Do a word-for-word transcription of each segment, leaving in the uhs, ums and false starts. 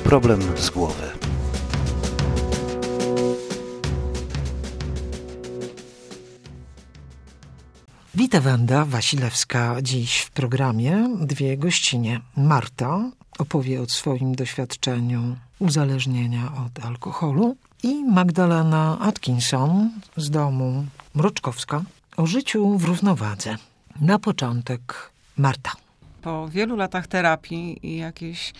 problem z głowy. Witam, Wanda Wasilewska. Dziś w programie dwie gościnie. Marta opowie o swoim doświadczeniu uzależnienia od alkoholu i Magdalena Atkinson z domu Mroczkowska o życiu w równowadze. Na początek Marta. Po wielu latach terapii i jakiejś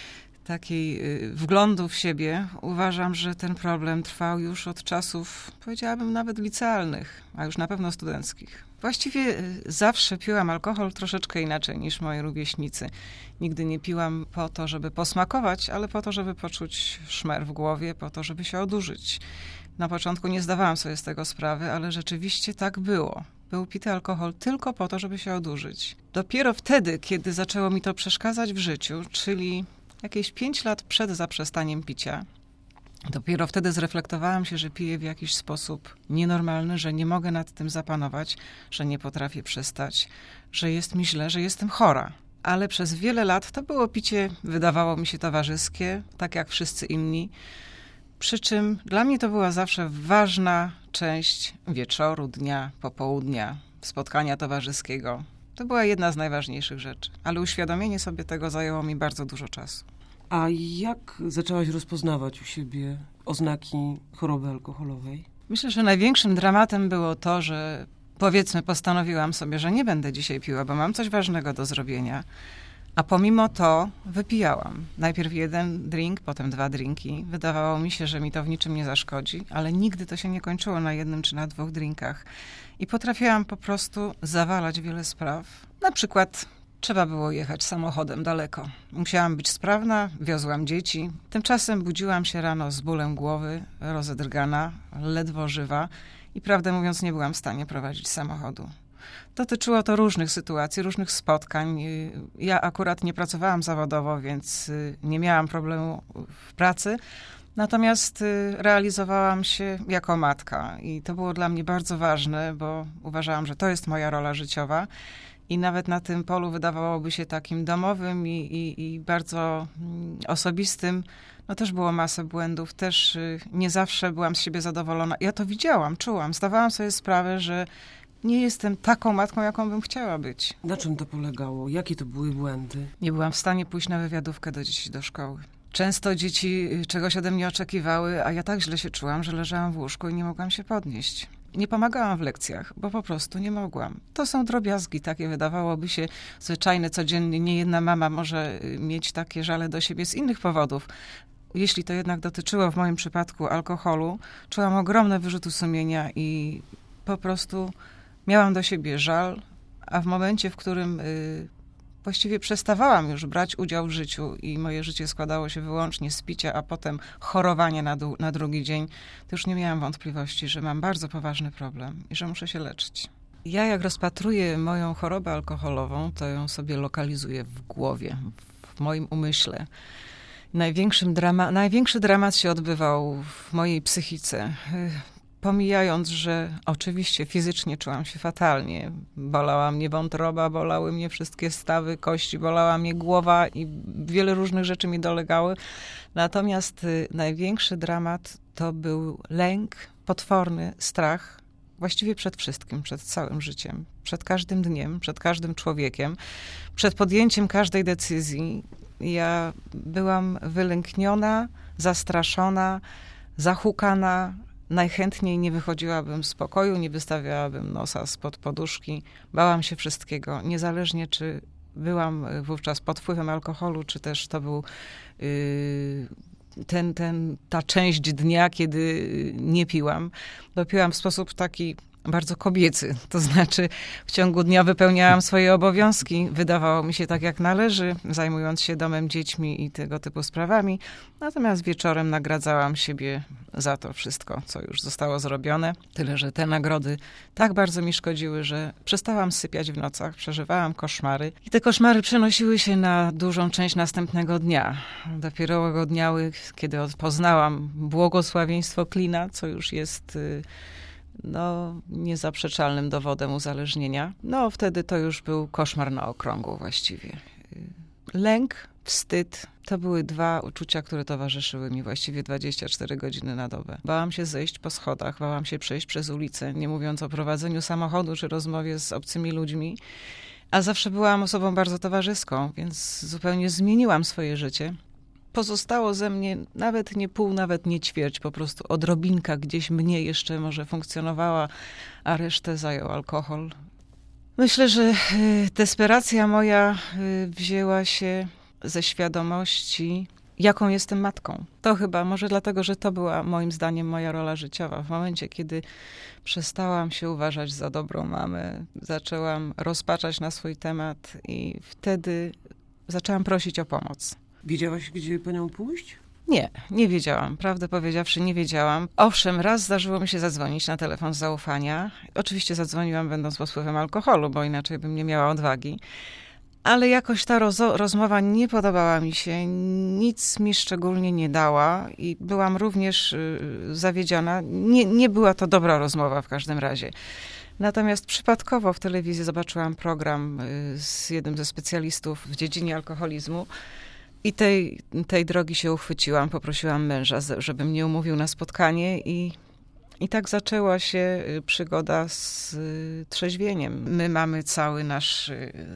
takiej wglądu w siebie uważam, że ten problem trwał już od czasów, powiedziałabym, nawet licealnych, a już na pewno studenckich. Właściwie zawsze piłam alkohol troszeczkę inaczej niż moi rówieśnicy. Nigdy nie piłam po to, żeby posmakować, ale po to, żeby poczuć szmer w głowie, po to, żeby się odurzyć. Na początku nie zdawałam sobie z tego sprawy, ale rzeczywiście tak było. Był pity alkohol tylko po to, żeby się odurzyć. Dopiero wtedy, kiedy zaczęło mi to przeszkadzać w życiu, czyli jakieś pięć lat przed zaprzestaniem picia, dopiero wtedy zreflektowałam się, że piję w jakiś sposób nienormalny, że nie mogę nad tym zapanować, że nie potrafię przestać, że jest mi źle, że jestem chora. Ale przez wiele lat to było picie, wydawało mi się, towarzyskie, tak jak wszyscy inni. Przy czym dla mnie to była zawsze ważna część wieczoru, dnia, popołudnia, spotkania towarzyskiego. To była jedna z najważniejszych rzeczy. Ale uświadomienie sobie tego zajęło mi bardzo dużo czasu. A jak zaczęłaś rozpoznawać u siebie oznaki choroby alkoholowej? Myślę, że największym dramatem było to, że powiedzmy postanowiłam sobie, że nie będę dzisiaj piła, bo mam coś ważnego do zrobienia. A pomimo to wypijałam. Najpierw jeden drink, potem dwa drinki. Wydawało mi się, że mi to w niczym nie zaszkodzi, ale nigdy to się nie kończyło na jednym czy na dwóch drinkach. I potrafiłam po prostu zawalać wiele spraw. Na przykład trzeba było jechać samochodem daleko. Musiałam być sprawna, wiozłam dzieci. Tymczasem budziłam się rano z bólem głowy, rozedrgana, ledwo żywa i prawdę mówiąc nie byłam w stanie prowadzić samochodu. Dotyczyło to różnych sytuacji, różnych spotkań. Ja akurat nie pracowałam zawodowo, więc nie miałam problemu w pracy. Natomiast realizowałam się jako matka i to było dla mnie bardzo ważne, bo uważałam, że to jest moja rola życiowa. I nawet na tym polu wydawałoby się takim domowym i, i, i bardzo osobistym. No też było masę błędów, też nie zawsze byłam z siebie zadowolona. Ja to widziałam, czułam, zdawałam sobie sprawę, że nie jestem taką matką, jaką bym chciała być. Na czym to polegało? Jakie to były błędy? Nie byłam w stanie pójść na wywiadówkę do dzieci do szkoły. Często dzieci czegoś ode mnie oczekiwały, a ja tak źle się czułam, że leżałam w łóżku i nie mogłam się podnieść. Nie pomagałam w lekcjach, bo po prostu nie mogłam. To są drobiazgi takie, wydawałoby się zwyczajne, codziennie. Nie jedna mama może mieć takie żale do siebie z innych powodów. Jeśli to jednak dotyczyło w moim przypadku alkoholu, czułam ogromne wyrzuty sumienia i po prostu miałam do siebie żal, a w momencie, w którym y, właściwie przestawałam już brać udział w życiu i moje życie składało się wyłącznie z picia, a potem chorowania na, du- na drugi dzień, to już nie miałam wątpliwości, że mam bardzo poważny problem i że muszę się leczyć. Ja jak rozpatruję moją chorobę alkoholową, to ją sobie lokalizuję w głowie, w moim umyśle. Największym drama- największy dramat się odbywał w mojej psychice. Pomijając, że oczywiście fizycznie czułam się fatalnie. Bolała mnie wątroba, bolały mnie wszystkie stawy kości, bolała mnie głowa i wiele różnych rzeczy mi dolegały. Natomiast y, największy dramat to był lęk, potworny strach, właściwie przed wszystkim, przed całym życiem, przed każdym dniem, przed każdym człowiekiem, przed podjęciem każdej decyzji. Ja byłam wylękniona, zastraszona, zahukana. Najchętniej nie wychodziłabym z pokoju, nie wystawiałabym nosa spod poduszki. Bałam się wszystkiego, niezależnie czy byłam wówczas pod wpływem alkoholu, czy też to był yy, ten, ten, ta część dnia, kiedy nie piłam. Bo piłam w sposób taki bardzo kobiecy, to znaczy w ciągu dnia wypełniałam swoje obowiązki, wydawało mi się tak jak należy, zajmując się domem, dziećmi i tego typu sprawami, natomiast wieczorem nagradzałam siebie za to wszystko, co już zostało zrobione, tyle że te nagrody tak bardzo mi szkodziły, że przestałam sypiać w nocach, przeżywałam koszmary i te koszmary przenosiły się na dużą część następnego dnia. Dopiero łagodniały, kiedy poznałam błogosławieństwo klina, co już jest no, niezaprzeczalnym dowodem uzależnienia. No, wtedy to już był koszmar na okrągło właściwie. Lęk wstyd. To były dwa uczucia, które towarzyszyły mi właściwie dwadzieścia cztery godziny na dobę. Bałam się zejść po schodach, bałam się przejść przez ulicę, nie mówiąc o prowadzeniu samochodu czy rozmowie z obcymi ludźmi. A zawsze byłam osobą bardzo towarzyską, więc zupełnie zmieniłam swoje życie. Pozostało ze mnie nawet nie pół, nawet nie ćwierć, po prostu odrobinka gdzieś mnie jeszcze może funkcjonowała, a resztę zajął alkohol. Myślę, że desperacja moja wzięła się ze świadomości, jaką jestem matką. To chyba może dlatego, że to była moim zdaniem moja rola życiowa. W momencie, kiedy przestałam się uważać za dobrą mamę, zaczęłam rozpaczać na swój temat i wtedy zaczęłam prosić o pomoc. Wiedziałaś, gdzie po nią pójść? Nie, nie wiedziałam. Prawdę powiedziawszy, nie wiedziałam. Owszem, raz zdarzyło mi się zadzwonić na telefon z zaufania. Oczywiście zadzwoniłam będąc pod wpływem alkoholu, bo inaczej bym nie miała odwagi. Ale jakoś ta rozo- rozmowa nie podobała mi się, nic mi szczególnie nie dała i byłam również y, zawiedziona. Nie, nie była to dobra rozmowa w każdym razie. Natomiast przypadkowo w telewizji zobaczyłam program y, z jednym ze specjalistów w dziedzinie alkoholizmu i tej, tej drogi się uchwyciłam. Poprosiłam męża, żeby mnie umówił na spotkanie i I tak zaczęła się przygoda z trzeźwieniem. My mamy cały nasz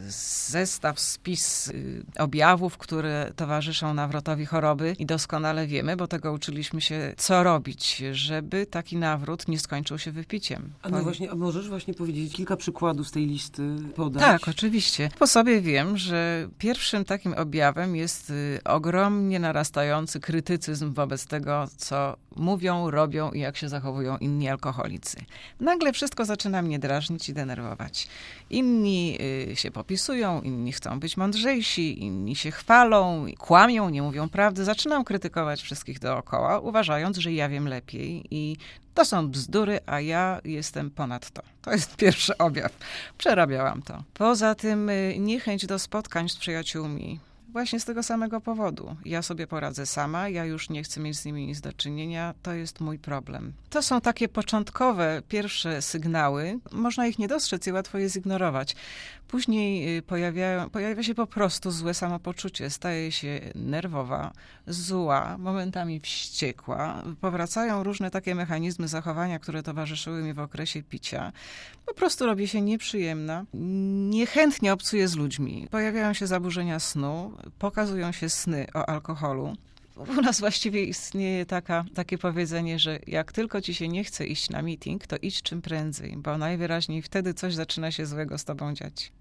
zestaw, spis objawów, które towarzyszą nawrotowi choroby i doskonale wiemy, bo tego uczyliśmy się, co robić, żeby taki nawrót nie skończył się wypiciem. A no właśnie, a możesz właśnie powiedzieć kilka przykładów z tej listy podać? Tak, oczywiście. Po sobie wiem, że pierwszym takim objawem jest ogromnie narastający krytycyzm wobec tego, co mówią, robią i jak się zachowują inni alkoholicy. Nagle wszystko zaczyna mnie drażnić i denerwować. Inni y, się popisują, inni chcą być mądrzejsi, inni się chwalą, kłamią, nie mówią prawdy. Zaczynam krytykować wszystkich dookoła, uważając, że ja wiem lepiej i to są bzdury, a ja jestem ponad to. To jest pierwszy objaw. Przerabiałam to. Poza tym y, niechęć do spotkań z przyjaciółmi. Właśnie z tego samego powodu. Ja sobie poradzę sama, ja już nie chcę mieć z nimi nic do czynienia, to jest mój problem. To są takie początkowe, pierwsze sygnały. Można ich nie dostrzec i łatwo je zignorować. Później pojawia, pojawia się po prostu złe samopoczucie. Staje się nerwowa, zła, momentami wściekła. Powracają różne takie mechanizmy zachowania, które towarzyszyły mi w okresie picia. Po prostu robię się nieprzyjemna. Niechętnie obcuję z ludźmi. Pojawiają się zaburzenia snu, pokazują się sny o alkoholu. U nas właściwie istnieje taka, takie powiedzenie, że jak tylko ci się nie chce iść na meeting, to idź czym prędzej, bo najwyraźniej wtedy coś zaczyna się złego z tobą dziać.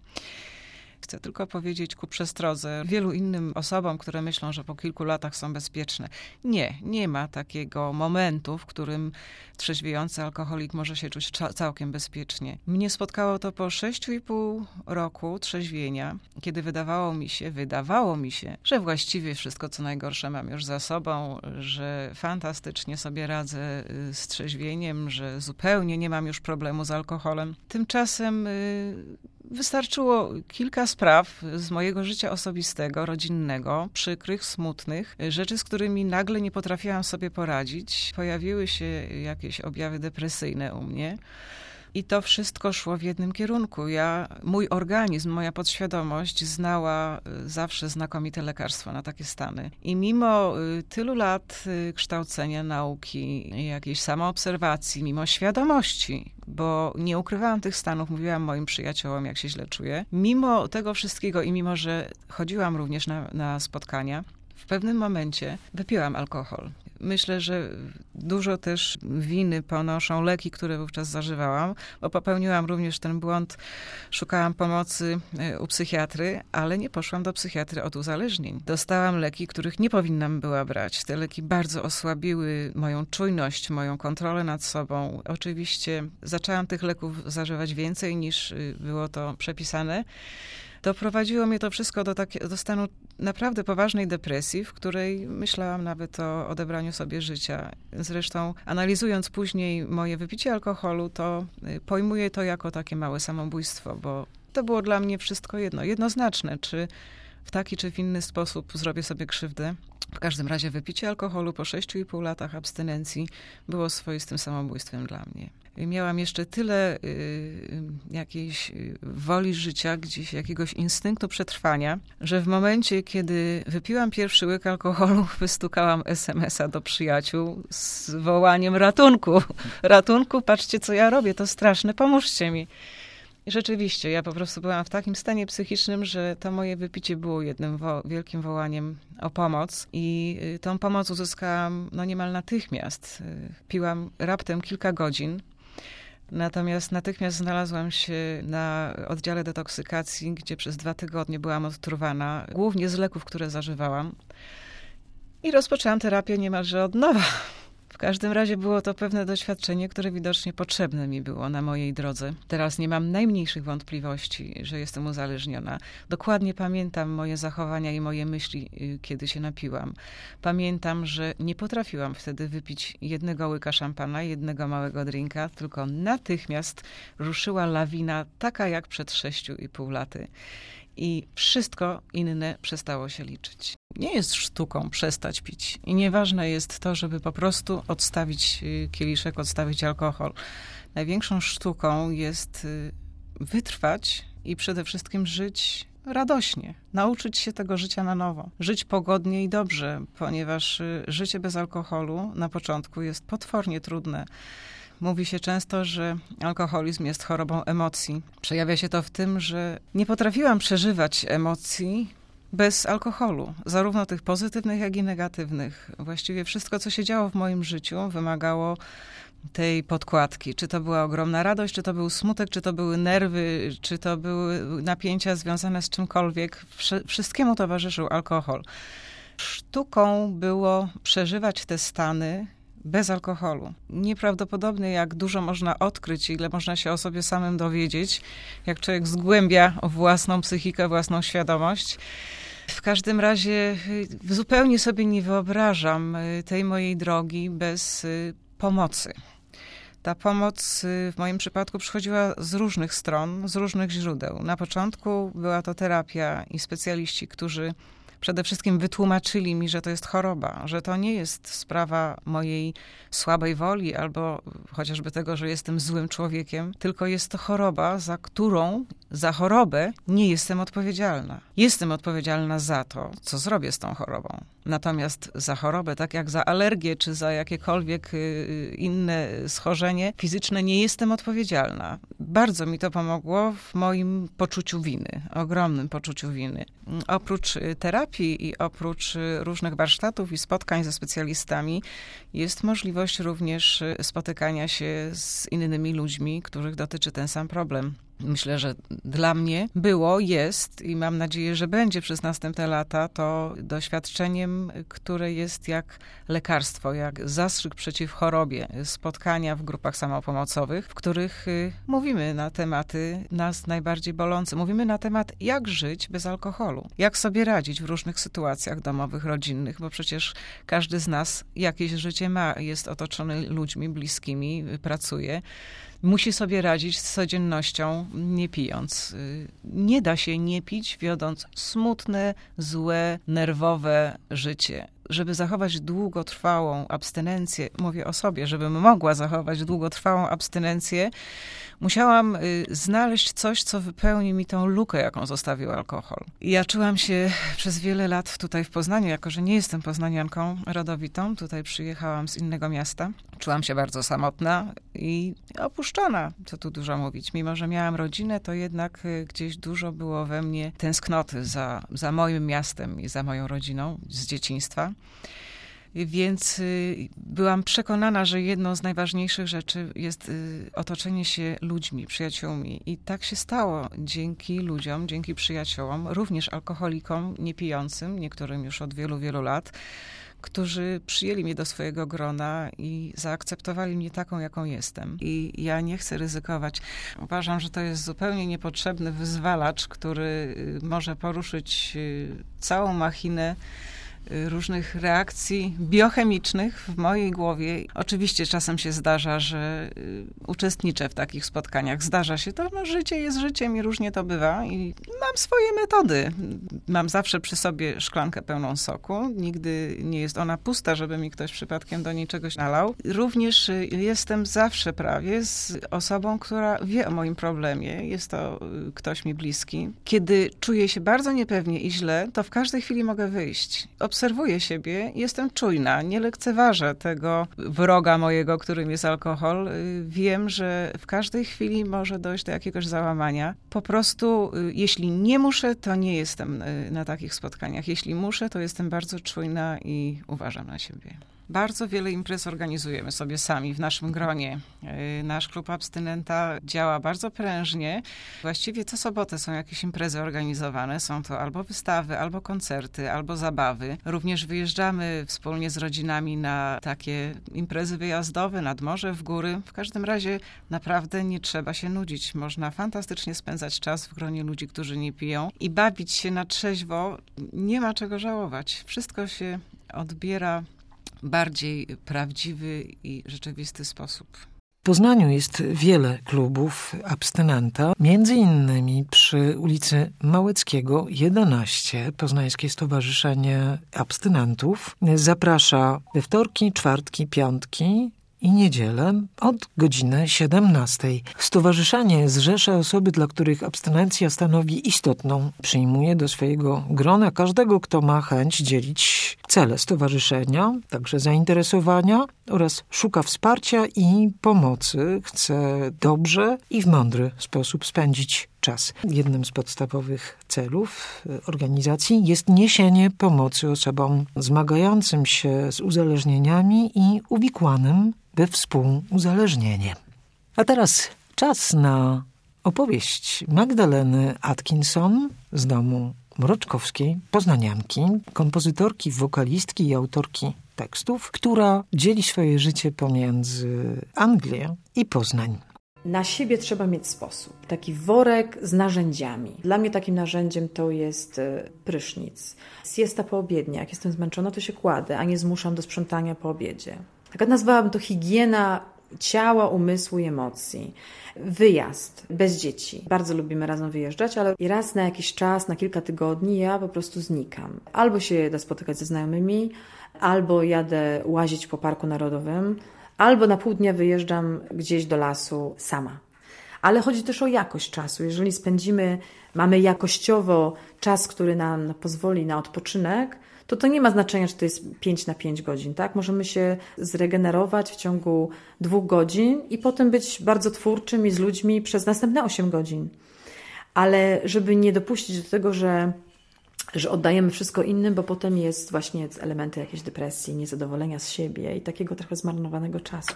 Chcę tylko powiedzieć ku przestrodze wielu innym osobom, które myślą, że po kilku latach są bezpieczne. Nie, nie ma takiego momentu, w którym trzeźwiejący alkoholik może się czuć całkiem bezpiecznie. Mnie spotkało to po sześciu i pół roku trzeźwienia, kiedy wydawało mi się, wydawało mi się, że właściwie wszystko, co najgorsze mam już za sobą, że fantastycznie sobie radzę z trzeźwieniem, że zupełnie nie mam już problemu z alkoholem. Tymczasem wystarczyło kilka spraw z mojego życia osobistego, rodzinnego, przykrych, smutnych, rzeczy, z którymi nagle nie potrafiłam sobie poradzić. Pojawiły się jakieś objawy depresyjne u mnie. I to wszystko szło w jednym kierunku. Ja, mój organizm, moja podświadomość znała zawsze znakomite lekarstwo na takie stany. I mimo tylu lat kształcenia, nauki, jakiejś samoobserwacji, mimo świadomości, bo nie ukrywałam tych stanów, mówiłam moim przyjaciołom, jak się źle czuję, mimo tego wszystkiego i mimo, że chodziłam również na, na spotkania, w pewnym momencie wypiłam alkohol. Myślę, że dużo też winy ponoszą leki, które wówczas zażywałam, bo popełniłam również ten błąd, szukałam pomocy u psychiatry, ale nie poszłam do psychiatry od uzależnień. Dostałam leki, których nie powinnam była brać. Te leki bardzo osłabiły moją czujność, moją kontrolę nad sobą. Oczywiście zaczęłam tych leków zażywać więcej niż było to przepisane. Doprowadziło mnie to wszystko do, takie, do stanu naprawdę poważnej depresji, w której myślałam nawet o odebraniu sobie życia. Zresztą analizując później moje wypicie alkoholu, to pojmuję to jako takie małe samobójstwo, bo to było dla mnie wszystko jedno, jednoznaczne, czy w taki czy w inny sposób zrobię sobie krzywdę. W każdym razie wypicie alkoholu po sześciu i pół latach abstynencji było swoistym samobójstwem dla mnie. miałam jeszcze tyle y, jakiejś woli życia, gdzieś jakiegoś instynktu przetrwania, że w momencie, kiedy wypiłam pierwszy łyk alkoholu, wystukałam es em es a do przyjaciół z wołaniem ratunku. Ratunku, patrzcie, co ja robię, to straszne, pomóżcie mi. I rzeczywiście, ja po prostu byłam w takim stanie psychicznym, że to moje wypicie było jednym wo- wielkim wołaniem o pomoc i y, tą pomoc uzyskałam no niemal natychmiast. Y, piłam raptem kilka godzin, natomiast natychmiast znalazłam się na oddziale detoksykacji, gdzie przez dwa tygodnie byłam odtruwana, głównie z leków, które zażywałam. I rozpoczęłam terapię niemalże od nowa. W każdym razie było to pewne doświadczenie, które widocznie potrzebne mi było na mojej drodze. Teraz nie mam najmniejszych wątpliwości, że jestem uzależniona. Dokładnie pamiętam moje zachowania i moje myśli, kiedy się napiłam. Pamiętam, że nie potrafiłam wtedy wypić jednego łyka szampana, jednego małego drinka, tylko natychmiast ruszyła lawina, taka jak przed sześciu i pół laty. I wszystko inne przestało się liczyć. Nie jest sztuką przestać pić. I nieważne jest to, żeby po prostu odstawić kieliszek, odstawić alkohol. Największą sztuką jest wytrwać i przede wszystkim żyć radośnie. Nauczyć się tego życia na nowo. Żyć pogodnie i dobrze, ponieważ życie bez alkoholu na początku jest potwornie trudne. Mówi się często, że alkoholizm jest chorobą emocji. Przejawia się to w tym, że nie potrafiłam przeżywać emocji bez alkoholu. Zarówno tych pozytywnych, jak i negatywnych. Właściwie wszystko, co się działo w moim życiu, wymagało tej podkładki. Czy to była ogromna radość, czy to był smutek, czy to były nerwy, czy to były napięcia związane z czymkolwiek. Wszystkiemu towarzyszył alkohol. Sztuką było przeżywać te stany bez alkoholu. Nieprawdopodobne, jak dużo można odkryć, ile można się o sobie samym dowiedzieć, jak człowiek zgłębia własną psychikę, własną świadomość. W każdym razie zupełnie sobie nie wyobrażam tej mojej drogi bez pomocy. Ta pomoc w moim przypadku przychodziła z różnych stron, z różnych źródeł. Na początku była to terapia i specjaliści, którzy przede wszystkim wytłumaczyli mi, że to jest choroba, że to nie jest sprawa mojej słabej woli albo chociażby tego, że jestem złym człowiekiem, tylko jest to choroba, za którą, za chorobę nie jestem odpowiedzialna. Jestem odpowiedzialna za to, co zrobię z tą chorobą. Natomiast za chorobę, tak jak za alergię czy za jakiekolwiek inne schorzenie fizyczne, nie jestem odpowiedzialna. Bardzo mi to pomogło w moim poczuciu winy, ogromnym poczuciu winy. Oprócz terapii i oprócz różnych warsztatów i spotkań ze specjalistami jest możliwość również spotykania się z innymi ludźmi, których dotyczy ten sam problem. Myślę, że dla mnie było, jest i mam nadzieję, że będzie przez następne lata to doświadczeniem, które jest jak lekarstwo, jak zastrzyk przeciw chorobie. Spotkania w grupach samopomocowych, w których mówimy na tematy nas najbardziej bolące. Mówimy na temat, jak żyć bez alkoholu. Jak sobie radzić w różnych sytuacjach domowych, rodzinnych, bo przecież każdy z nas jakieś życie ma, jest otoczony ludźmi bliskimi, pracuje. Musi sobie radzić z codziennością, nie pijąc. Nie da się nie pić, wiodąc smutne, złe, nerwowe życie. Żeby zachować długotrwałą abstynencję, mówię o sobie, żebym mogła zachować długotrwałą abstynencję, musiałam znaleźć coś, co wypełni mi tą lukę, jaką zostawił alkohol. Ja czułam się przez wiele lat tutaj w Poznaniu, jako że nie jestem poznanianką rodowitą, tutaj przyjechałam z innego miasta. Czułam się bardzo samotna i opuszczona, co tu dużo mówić. Mimo że miałam rodzinę, to jednak gdzieś dużo było we mnie tęsknoty za, za moim miastem i za moją rodziną z dzieciństwa. Więc byłam przekonana, że jedną z najważniejszych rzeczy jest otoczenie się ludźmi, przyjaciółmi. I tak się stało dzięki ludziom, dzięki przyjaciołom, również alkoholikom niepijącym, niektórym już od wielu, wielu lat, którzy przyjęli mnie do swojego grona i zaakceptowali mnie taką, jaką jestem. I ja nie chcę ryzykować. Uważam, że to jest zupełnie niepotrzebny wyzwalacz, który może poruszyć całą machinę różnych reakcji biochemicznych w mojej głowie. Oczywiście czasem się zdarza, że uczestniczę w takich spotkaniach. Zdarza się to, no życie jest życiem i różnie to bywa i mam swoje metody. Mam zawsze przy sobie szklankę pełną soku. Nigdy nie jest ona pusta, żeby mi ktoś przypadkiem do niej czegoś nalał. Również jestem zawsze prawie z osobą, która wie o moim problemie. Jest to ktoś mi bliski. Kiedy czuję się bardzo niepewnie i źle, to w każdej chwili mogę wyjść. Obserwuję siebie i jestem czujna. Nie lekceważę tego wroga mojego, którym jest alkohol. Wiem, że w każdej chwili może dojść do jakiegoś załamania. Po prostu, jeśli nie muszę, to nie jestem na takich spotkaniach. Jeśli muszę, to jestem bardzo czujna i uważam na siebie. Bardzo wiele imprez organizujemy sobie sami w naszym gronie. Nasz klub abstynenta działa bardzo prężnie. Właściwie co sobotę są jakieś imprezy organizowane. Są to albo wystawy, albo koncerty, albo zabawy. Również wyjeżdżamy wspólnie z rodzinami na takie imprezy wyjazdowe, nad morze, w góry. W każdym razie naprawdę nie trzeba się nudzić. Można fantastycznie spędzać czas w gronie ludzi, którzy nie piją i bawić się na trzeźwo. Nie ma czego żałować. Wszystko się odbiera bardziej prawdziwy i rzeczywisty sposób. W Poznaniu jest wiele klubów abstynenta, między innymi przy ulicy Małeckiego jedenaście Poznańskie Stowarzyszenie Abstynentów zaprasza we wtorki, czwartki, piątki i niedzielę od godziny siedemnastej. Stowarzyszenie zrzesza osoby, dla których abstynencja stanowi istotną. Przyjmuje do swojego grona każdego, kto ma chęć dzielić cele stowarzyszenia, także zainteresowania oraz szuka wsparcia i pomocy. Chce dobrze i w mądry sposób spędzić czas. Jednym z podstawowych celów organizacji jest niesienie pomocy osobom zmagającym się z uzależnieniami i uwikłanym we współuzależnienie. A teraz czas na opowieść Magdaleny Atkinson z domu Mroczkowskiej, poznanianki, kompozytorki, wokalistki i autorki tekstów, która dzieli swoje życie pomiędzy Anglię i Poznań. Na siebie trzeba mieć sposób. Taki worek z narzędziami. Dla mnie takim narzędziem to jest prysznic. Siesta poobiednia. Jak jestem zmęczona, to się kładę, a nie zmuszam do sprzątania po obiedzie. Tak nazwałabym to higiena ciała, umysłu i emocji. Wyjazd bez dzieci. Bardzo lubimy razem wyjeżdżać, ale i raz na jakiś czas, na kilka tygodni ja po prostu znikam. Albo się jadę spotykać ze znajomymi, albo jadę łazić po Parku Narodowym, albo na pół dnia wyjeżdżam gdzieś do lasu sama. Ale chodzi też o jakość czasu. Jeżeli spędzimy, mamy jakościowo czas, który nam pozwoli na odpoczynek, to to nie ma znaczenia, czy to jest pięć na pięć godzin, tak? Możemy się zregenerować w ciągu dwóch godzin i potem być bardzo twórczym i z ludźmi przez następne osiem godzin. Ale żeby nie dopuścić do tego, że, że oddajemy wszystko innym, bo potem jest właśnie elementy jakiejś depresji, niezadowolenia z siebie i takiego trochę zmarnowanego czasu.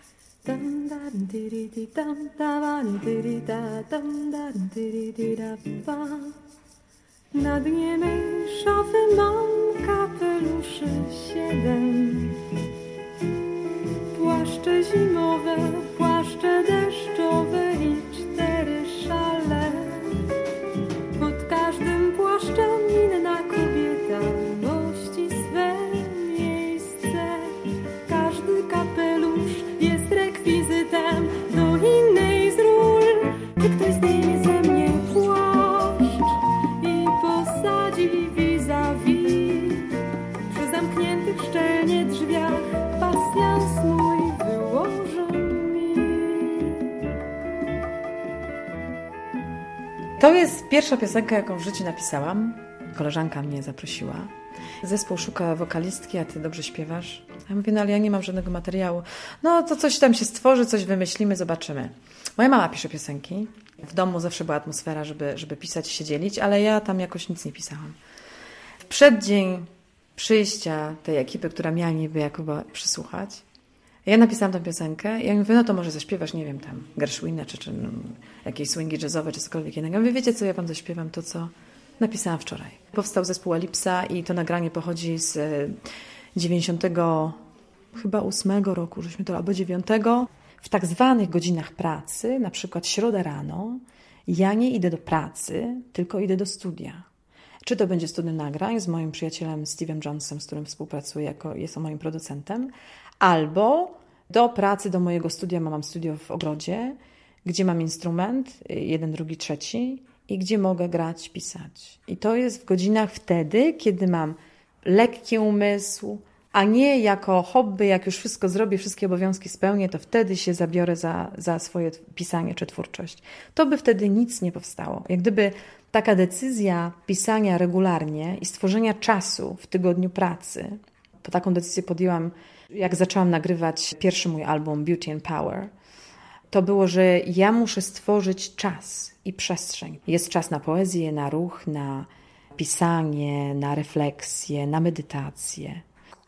Na dnie mej szafy mam kapeluszy siedem. Płaszcze zimowe, płaszcze deszczowe i cztery szale. Pod każdym płaszczem inna kobieta gości swe miejsce. Każdy kapelusz jest rekwizytem do innej z ról. Czy ktoś zdejmie ze mnie płaszcz i posadzi vis-a-vis przy zamkniętych szczelnie drzwiach pasjans mój wyłoży mi. To jest pierwsza piosenka, jaką w życiu napisałam. Koleżanka mnie zaprosiła. Zespół szuka wokalistki, a ty dobrze śpiewasz. Ja mówię, no ale ja nie mam żadnego materiału. No to coś tam się stworzy, coś wymyślimy, zobaczymy. Moja mama pisze piosenki. W domu zawsze była atmosfera, żeby, żeby pisać i się dzielić, ale ja tam jakoś nic nie pisałam. W przeddzień przyjścia tej ekipy, która miała niby jakoby przysłuchać, ja napisałam tę piosenkę i ja mówię, no to może zaśpiewasz, nie wiem, tam Gershwina, czy, czy no, jakieś swingi jazzowe, czy cokolwiek innego. Ja mówię, wiecie co, ja wam zaśpiewam to, co napisałam wczoraj. Powstał zespół Elipsa i to nagranie pochodzi z dziewięćdziesiątego chyba ósmego roku, żeśmy to, albo dziewiątego. W tak zwanych godzinach pracy, na przykład środę rano, ja nie idę do pracy, tylko idę do studia. Czy to będzie studium nagrań z moim przyjacielem Steve'em Jonesem, z którym współpracuję, jako jest on moim producentem, albo do pracy, do mojego studia, mam studio w ogrodzie, gdzie mam instrument, jeden, drugi, trzeci i gdzie mogę grać, pisać. I to jest w godzinach wtedy, kiedy mam lekki umysł, a nie jako hobby, jak już wszystko zrobię, wszystkie obowiązki spełnię, to wtedy się zabiorę za, za swoje pisanie czy twórczość. To by wtedy nic nie powstało. Jak gdyby taka decyzja pisania regularnie i stworzenia czasu w tygodniu pracy, bo taką decyzję podjęłam, jak zaczęłam nagrywać pierwszy mój album Beauty and Power, to było, że ja muszę stworzyć czas i przestrzeń. Jest czas na poezję, na ruch, na pisanie, na refleksję, na medytację.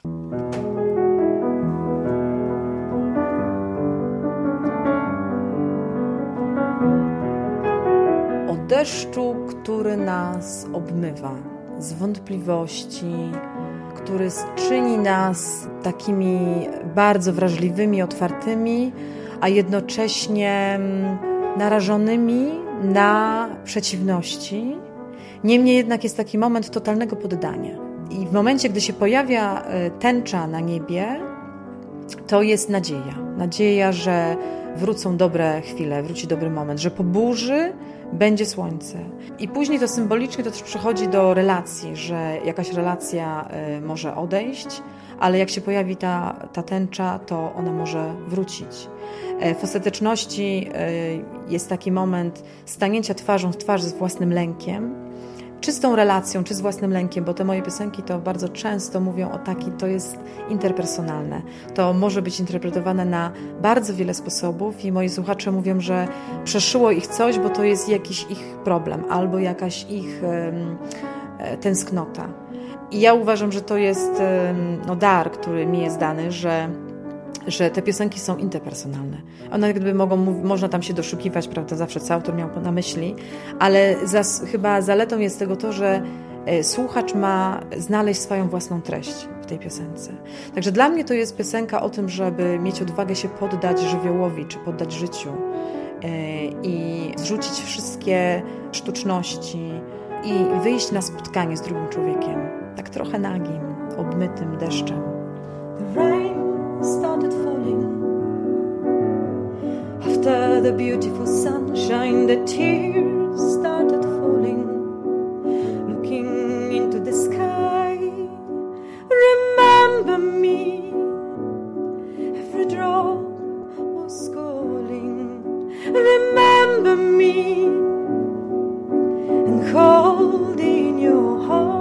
O deszczu, który nas obmywa z wątpliwości, który czyni nas takimi bardzo wrażliwymi, otwartymi, a jednocześnie narażonymi na przeciwności. Niemniej jednak jest taki moment totalnego poddania. I w momencie, gdy się pojawia tęcza na niebie, to jest nadzieja. Nadzieja, że wrócą dobre chwile, wróci dobry moment, że po burzy będzie słońce. I później to symbolicznie to też przechodzi do relacji, że jakaś relacja może odejść, ale jak się pojawi ta, ta tęcza, to ona może wrócić. W ostateczności jest taki moment stanięcia twarzą w twarz z własnym lękiem, czy z tą relacją, czy z własnym lękiem, bo te moje piosenki to bardzo często mówią o taki, to jest interpersonalne. To może być interpretowane na bardzo wiele sposobów i moi słuchacze mówią, że przeszyło ich coś, bo to jest jakiś ich problem albo jakaś ich um, tęsknota. I ja uważam, że to jest um, no, dar, który mi jest dany, że że te piosenki są interpersonalne. One jak gdyby mogą, można tam się doszukiwać, prawda, zawsze co autor miał na myśli, ale zas, chyba zaletą jest tego to, że słuchacz ma znaleźć swoją własną treść w tej piosence. Także dla mnie to jest piosenka o tym, żeby mieć odwagę się poddać żywiołowi, czy poddać życiu i zrzucić wszystkie sztuczności i wyjść na spotkanie z drugim człowiekiem, tak trochę nagim, obmytym deszczem. Started falling after the beautiful sunshine. The tears started falling, looking into the sky. Remember me, every drop was calling. Remember me and hold in your heart.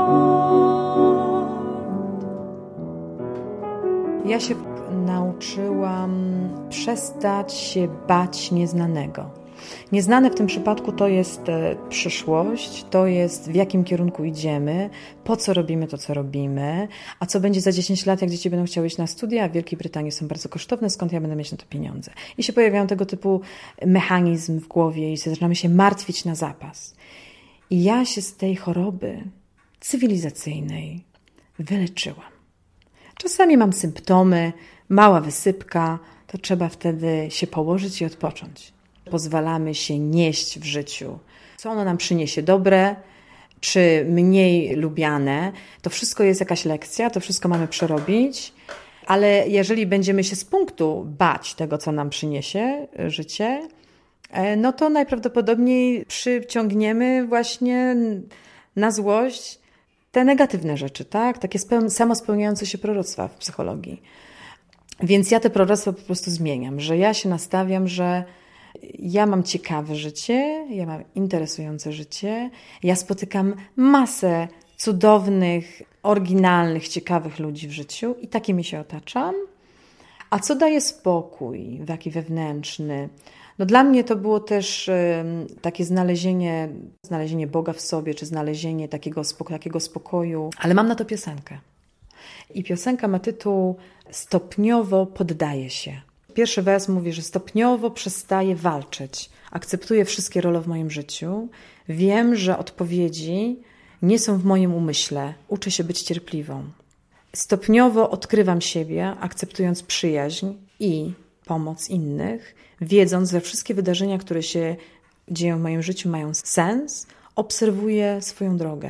Ja się nauczyłam przestać się bać nieznanego. Nieznane w tym przypadku to jest przyszłość, to jest w jakim kierunku idziemy, po co robimy to, co robimy, a co będzie za dziesięć lat, jak dzieci będą chciały iść na studia, a w Wielkiej Brytanii są bardzo kosztowne, skąd ja będę mieć na to pieniądze. I się pojawiają tego typu mechanizm w głowie i zaczynamy się martwić na zapas. I ja się z tej choroby cywilizacyjnej wyleczyłam. Czasami mam symptomy, mała wysypka, to trzeba wtedy się położyć i odpocząć. Pozwalamy się nieść w życiu. Co ono nam przyniesie dobre, czy mniej lubiane, to wszystko jest jakaś lekcja, to wszystko mamy przerobić, ale jeżeli będziemy się z punktu bać tego, co nam przyniesie życie, no to najprawdopodobniej przyciągniemy właśnie na złość te negatywne rzeczy, tak? Takie samospełniające się proroctwa w psychologii. Więc ja te proroctwa po prostu zmieniam, że ja się nastawiam, że ja mam ciekawe życie, ja mam interesujące życie, ja spotykam masę cudownych, oryginalnych, ciekawych ludzi w życiu i takimi się otaczam. A co daje spokój, taki wewnętrzny? No dla mnie to było też takie znalezienie, znalezienie Boga w sobie, czy znalezienie takiego, spoko- takiego spokoju. Ale mam na to piosenkę. I piosenka ma tytuł Stopniowo poddaję się. Pierwszy wers mówi, że stopniowo przestaję walczyć. Akceptuję wszystkie role w moim życiu. Wiem, że odpowiedzi nie są w moim umyśle. Uczę się być cierpliwą. Stopniowo odkrywam siebie, akceptując przyjaźń i pomoc innych, wiedząc, że wszystkie wydarzenia, które się dzieją w moim życiu, mają sens, obserwuję swoją drogę.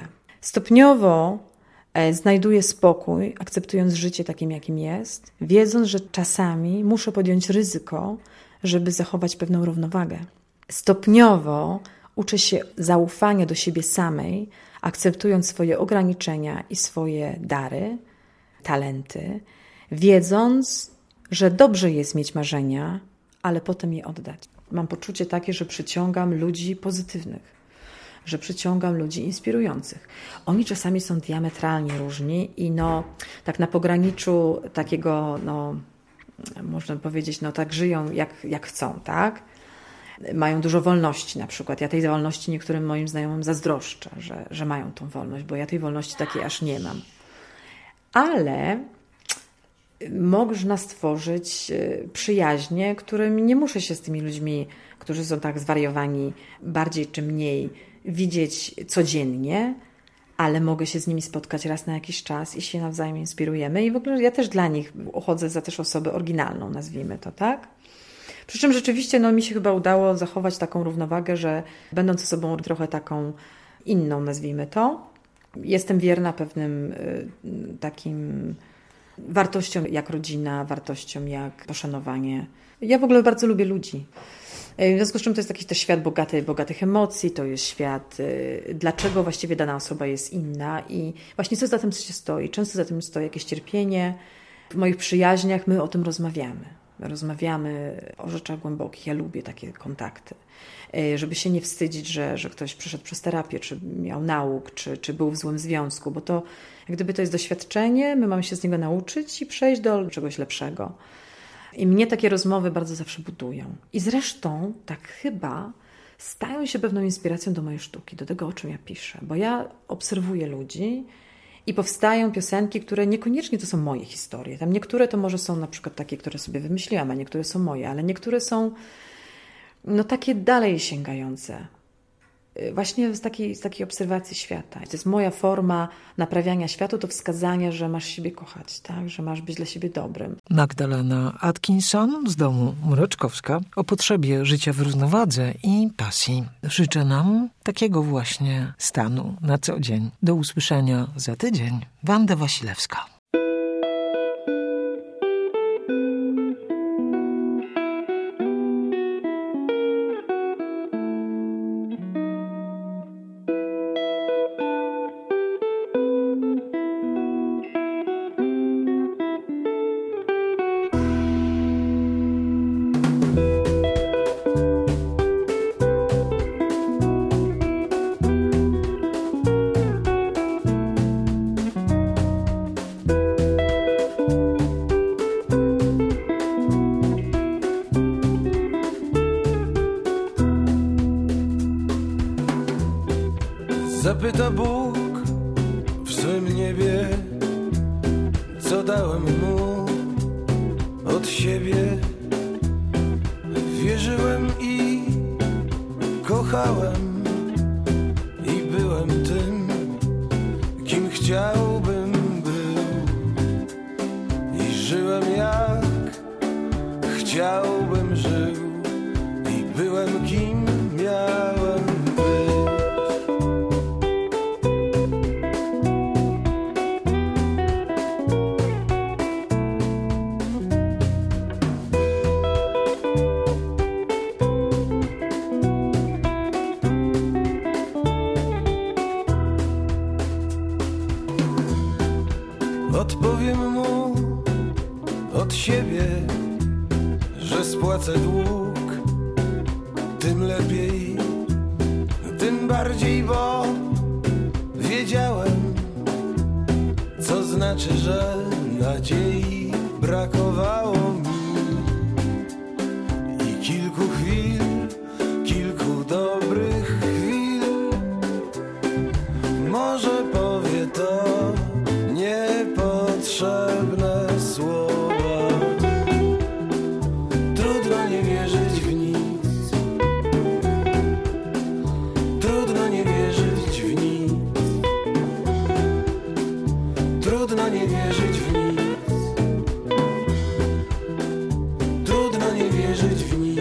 Stopniowo znajduję spokój, akceptując życie takim, jakim jest, wiedząc, że czasami muszę podjąć ryzyko, żeby zachować pewną równowagę. Stopniowo uczę się zaufania do siebie samej, akceptując swoje ograniczenia i swoje dary, talenty, wiedząc, że dobrze jest mieć marzenia, ale potem je oddać. Mam poczucie takie, że przyciągam ludzi pozytywnych, że przyciągam ludzi inspirujących. Oni czasami są diametralnie różni i no, tak na pograniczu takiego, no, można powiedzieć, no tak żyją jak, jak chcą, tak? Mają dużo wolności na przykład. Ja tej wolności niektórym moim znajomym zazdroszczę, że, że mają tą wolność, bo ja tej wolności takiej aż nie mam. Ale można stworzyć przyjaźnie, którymi nie muszę się z tymi ludźmi, którzy są tak zwariowani, bardziej czy mniej widzieć codziennie, ale mogę się z nimi spotkać raz na jakiś czas i się nawzajem inspirujemy. I w ogóle ja też dla nich uchodzę za też osobę oryginalną, nazwijmy to, tak? Przy czym rzeczywiście no, mi się chyba udało zachować taką równowagę, że będąc osobą trochę taką inną, nazwijmy to, jestem wierna pewnym y, takim wartościom jak rodzina, wartościom jak poszanowanie. Ja w ogóle bardzo lubię ludzi. W związku z czym to jest taki też świat bogaty, bogatych emocji, to jest świat, y, dlaczego właściwie dana osoba jest inna i właśnie co za tym się stoi. Często za tym stoi jakieś cierpienie. W moich przyjaźniach my o tym rozmawiamy. Rozmawiamy o rzeczach głębokich. Ja lubię takie kontakty. Y, żeby się nie wstydzić, że, że ktoś przeszedł przez terapię, czy miał nauk, czy, czy był w złym związku, bo to jak gdyby to jest doświadczenie, my mamy się z niego nauczyć i przejść do czegoś lepszego. I mnie takie rozmowy bardzo zawsze budują. I zresztą tak chyba stają się pewną inspiracją do mojej sztuki, do tego, o czym ja piszę. Bo ja obserwuję ludzi i powstają piosenki, które niekoniecznie to są moje historie. Tam niektóre to może są na przykład takie, które sobie wymyśliłam, a niektóre są moje, ale niektóre są no takie dalej sięgające. Właśnie z takiej, z takiej obserwacji świata. To jest moja forma naprawiania świata, to wskazanie, że masz siebie kochać, tak? Że masz być dla siebie dobrym. Magdalena Atkinson z domu Mroczkowska o potrzebie życia w równowadze i pasji. Życzę nam takiego właśnie stanu na co dzień. Do usłyszenia za tydzień. Wanda Wasilewska. Zapyta Bóg w swym niebie, co dałem mu od siebie. Wierzyłem i kochałem i byłem tym, kim chciałbym był. I żyłem jak chciałbym żył i byłem kim miałem być. Odpowiem mu od siebie, że spłacę dług, tym lepiej, tym bardziej, bo wiedziałem, co znaczy, że nadziei brakowało mi. I kilku chwil, kilku dobrych chwil, może powie to niepotrzebne słowa. Trudno nie wierzyć w nic, trudno nie wierzyć w nic, trudno nie wierzyć w nic, trudno nie wierzyć w nic.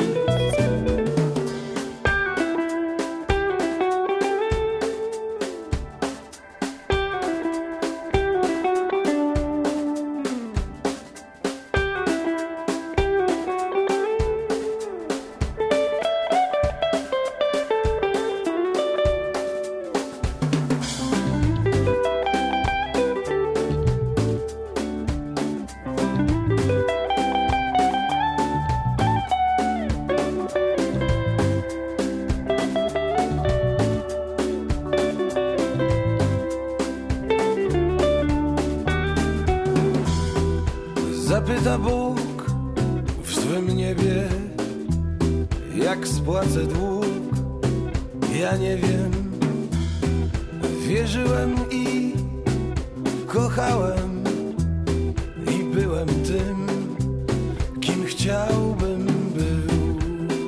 Zapyta Bóg w swym niebie, jak spłacę dług. Ja nie wiem. Wierzyłem i kochałem i byłem tym, kim chciałbym był.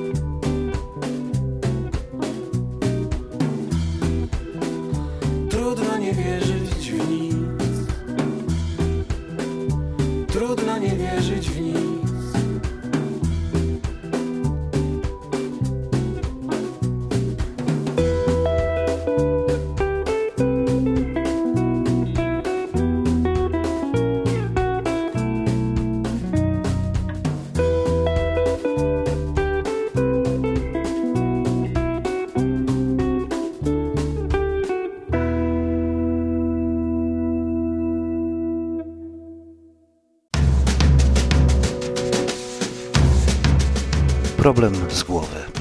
Trudno nie wierzyć w nic. Trudno nie wierzyć w nic. Problem z głowy.